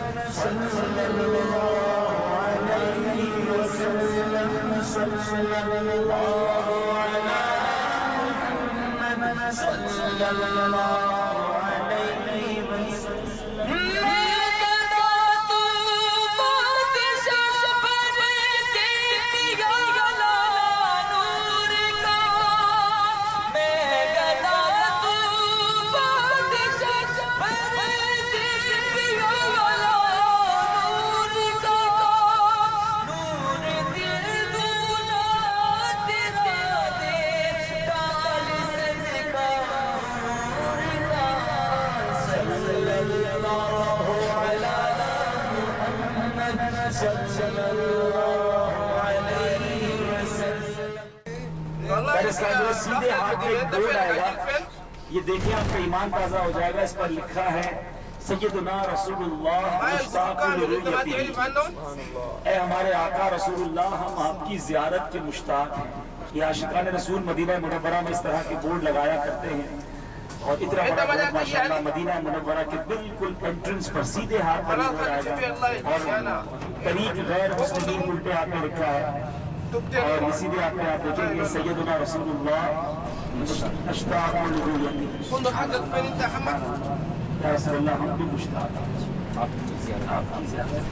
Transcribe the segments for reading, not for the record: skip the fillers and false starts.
صلی اللہ علیہ وسلم صلی اللہ علی محمد صلی اللہ علیہ وسلم سیدھے ہاتھ میں ایک بورڈ آئے گا، یہ دیکھیں آپ کا ایمان تازہ ہو جائے گا. اس پر لکھا ہے سیدنا رسول اللہ مشتاق لرؤیتہ، اے ہمارے آقا رسول اللہ ہم آپ کی زیارت کے مشتاق ہیں. یہ عاشقان رسول مدینہ منورہ میں اس طرح کے بورڈ لگایا کرتے ہیں، اور اتنا بڑا بورڈ ماشاءاللہ مدینہ منورہ کے بالکل انٹرنس پر سیدھے ہاتھ پر لگایا گا، اور طریق غیر مسلمین الٹے ہاتھ میں لکھا ہے. اور اسی لیے آپ دیکھیں گے سیدنا رسول اللہ مشتاق لرؤیتہ، یا رسول اللہ ہم بھی مشتاق ہیں آپ کی زیارت.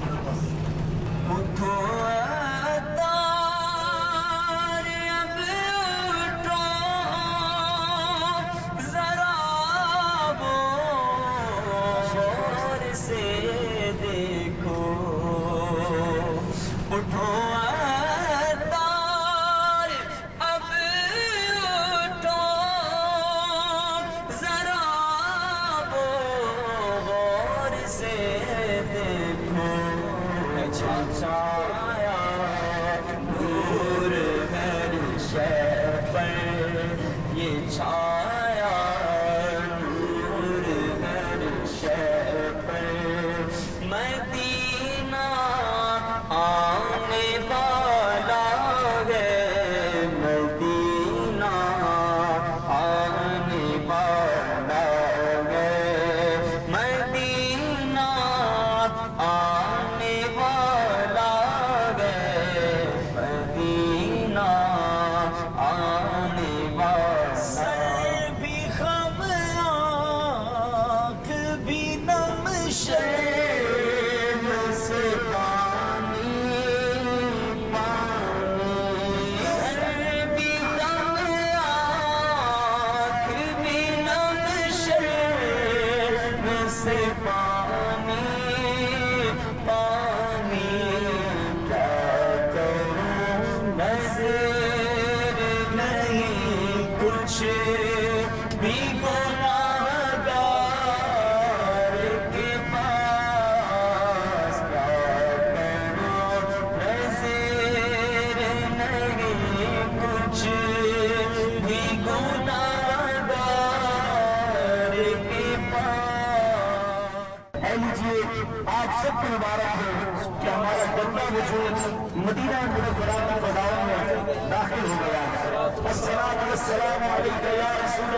مدینہ منورہ کی فضاؤں میں داخل ہو گیا ہے. الصلاۃ والسلام علیک یا رسول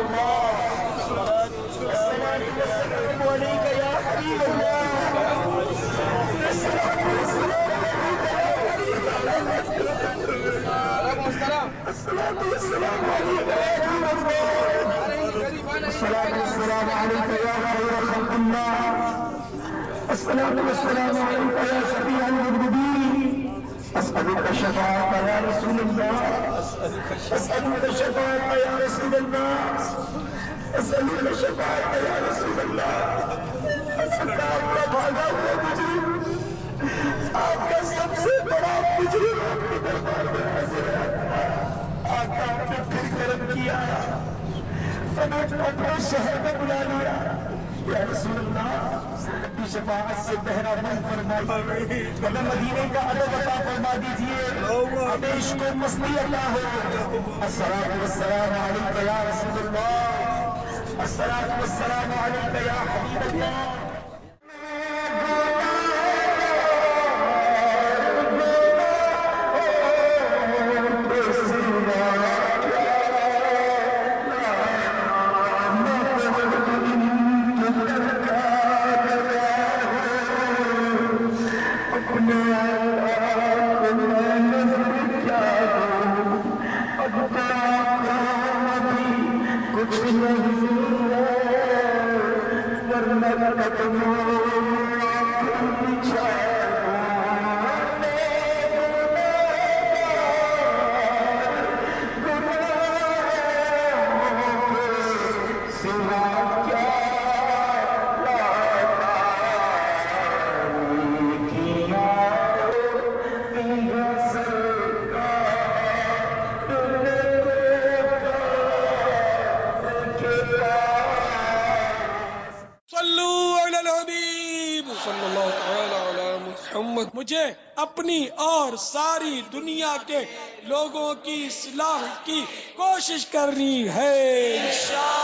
اللہ، الصلاۃ والسلام علیک یا حبیب اللہ، الصلاۃ والسلام علیک یا حبیب اللہ، الصلاۃ والسلام علیک یا حبیب اللہ، الصلاۃ والسلام علیک یا خیر خلق اللہ، الصلاۃ والسلام علیک یا شفیع المذنبین، أسألك الشفاعة يا رسول الله، أسألك الشفاعة يا رسول الله، أسألك الشفاعة يا رسول الله. أسألك أن بھاگا ہوا مجرم، آپ کا سب سے بڑا مجرم آپ کے دربار میں حاضر ہے. آقا آپ نے پھر کرم کیا، ہمیں اپنے شہر میں بلا لیا. یا رسول اللہ کی شفاعت سے بہرا من فرمائیے، ہمیں مدینے کا ادب عطا فرما دیجیے، ہمیں عشق و مستی عطا ہو. الصلاۃ والسلام علیک یا رسول اللہ، الصلاۃ والسلام علیک یا حبیب اللہ. محمد. مجھے اپنی اور ساری دنیا کے لوگوں کی اصلاح کی کوشش کرنی ہے.